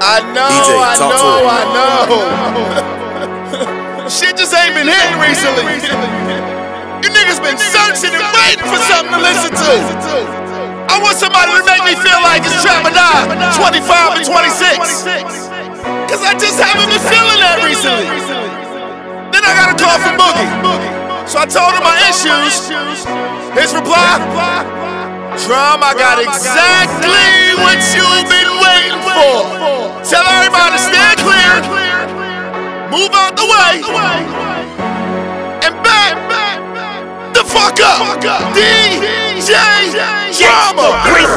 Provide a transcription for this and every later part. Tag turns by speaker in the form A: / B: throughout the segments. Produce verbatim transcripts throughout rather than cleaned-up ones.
A: I know,
B: D J,
A: I
B: talk
A: know,
B: to
A: I know. Shit just ain't been hitting recently. You niggas been searching and waiting for something to listen to. I want somebody to make me feel like it's Trap or Die twenty-five and twenty-six. Cause I just haven't been feeling that recently. Then I got a call from Boogie. So I told him my issues. His reply: Drum, I got exactly what you've been waiting for. Tell everybody to stand clear, move out the way, and back the fuck up. D J Drama.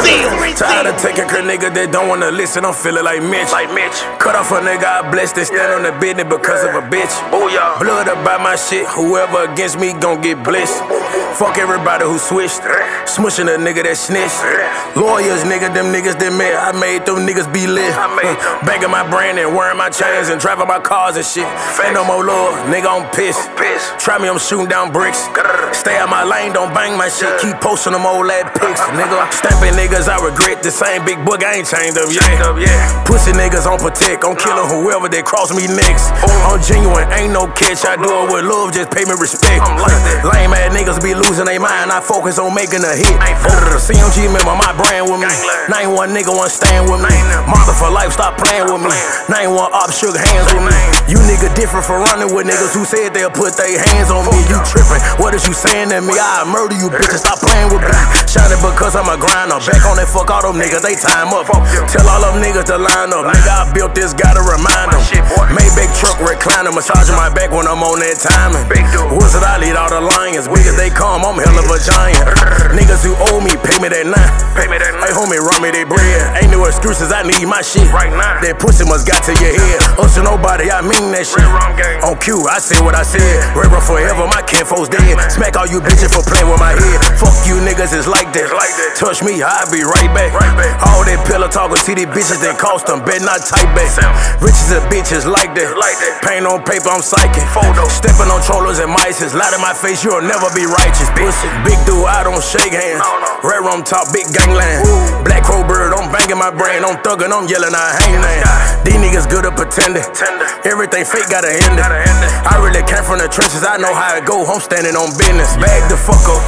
C: Tired of taking a nigga that don't wanna listen, I'm feeling like Mitch. Like Mitch. Cut off a nigga I blessed and stand on the business because of a bitch. Oh yeah. Blood about my shit, whoever against me gon' get blessed. Fuck everybody who switched, smushing a nigga that snitched. Lawyers, nigga, them niggas that met, I made them niggas be lit. Banging my brand and wearing my chains and driving my cars and shit. Ain't no more love, nigga, I'm pissed. Try me, I'm shooting down bricks. Stay out my lane, don't bang my shit. Keep posting them old lad pics, nigga. Stamping niggas, I regret the same big book, I ain't chained up, yeah. Pussy niggas on protect, I'm killing whoever that cross me next. I'm genuine, ain't no catch, I do it with love, just pay me respect. Lame ass niggas be losing they mind, I focus on making a hit. C M G remember my brand with me. Name one nigga want stand with me. Mother for life, stop playing with me. Name one op shook hands with me. You nigga different for running with niggas who said they'll put their hands on me. You tripping, what is you saying to me? I'll murder you bitches, stop playing with me. Shining because I'm a grinder. Back on that fuck all them niggas, they time up. Tell all them niggas to line up. Nigga, I built this, gotta remind them. Maybach truck recliner, massaging my back when I'm on that timing. Wizard, I lead all the lions. Big as they come, I'm hell of a giant. Niggas who owe me, pay me that nine. Hey homie, run me that bread. Ain't no excuses, I need my shit right now. That pussy must got to your head. Us to nobody, I mean that shit. On cue, I said what I said. Reverend forever, my kinfolk's dead. Smack all you bitches for playing with my head. Fuck you niggas, it's like that. Touch me, I'll be right back. All that pillow talking, see these bitches that cost them, bet not type back. Riches and bitches like that. Paint on paper, I'm psychic. Stepping on trollers and mice, light in my face, you'll never be righteous. Pussy, big dude, I don't shake hands. Red rum top, big gangland. Black crow bird, I'm banging my brain. I'm thugging, I'm yelling, I hang man. These niggas good at pretending. Everything fake got a end. I really came from the trenches, I know how it go. I'm standing on business. Bag the fuck up,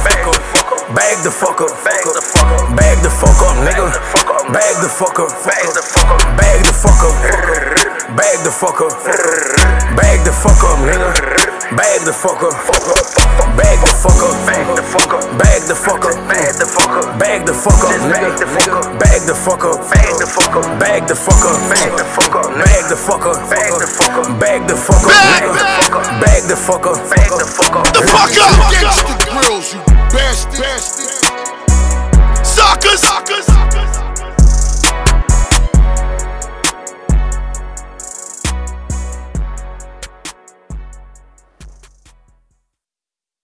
C: bag the fuck up, bag the fuck up, bag the fuck up, nigga. Bag the fuck up, bag the fuck up, bag the fuck up, bag the fuck up, bag the fuck up, nigga. Bag the fuck up, bag the fuck up, bag the fuck up, bag the fuck up, bag the fuck up, bag the fuck up, nigga. Bag the fuck up, bag the fuck up, bag the fuck up, bag the fuck up, bag the fuck up, bag the fuck up, bag the fuck up, bag the fuck up, bag the fuck up,